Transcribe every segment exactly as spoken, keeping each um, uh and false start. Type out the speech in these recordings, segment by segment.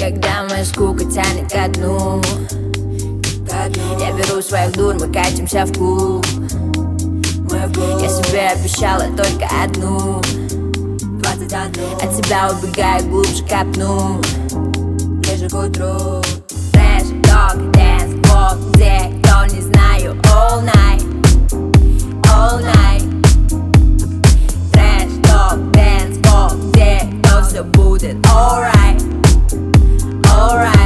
Когда моя скука тянет ко дну, я беру своих дур, мы катимся в клуб. Я себе обещала только одну, от тебя убегаю, глубже копну, ближе к утру. Трэш, ток, дэнс, блок, где, кто не знаю. All night, all night. Трэш, ток, дэнс, блок, где, кто все будет alright, alright.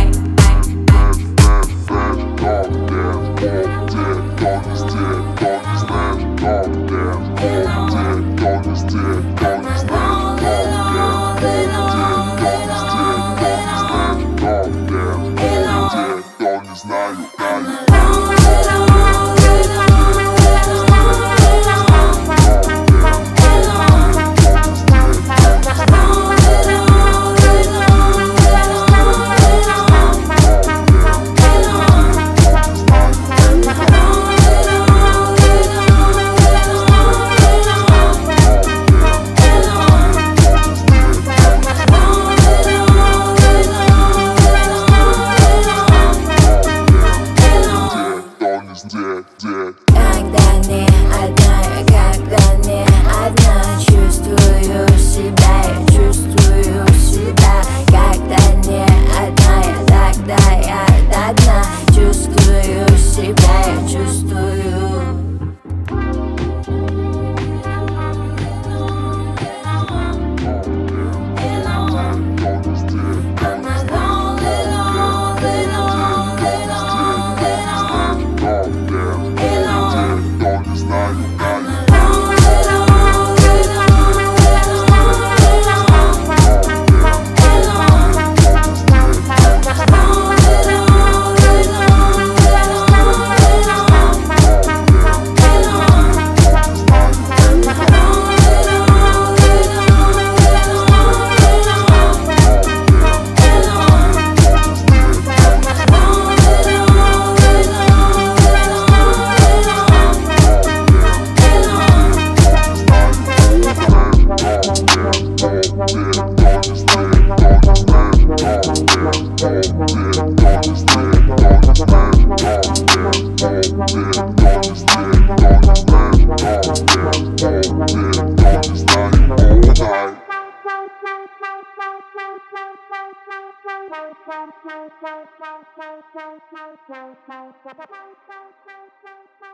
Когда не одна, когда не одна, чувствую себя, я чувствую себя. Когда не одна, я тогда я до дна, чувствую себя, я чувствую. Bye.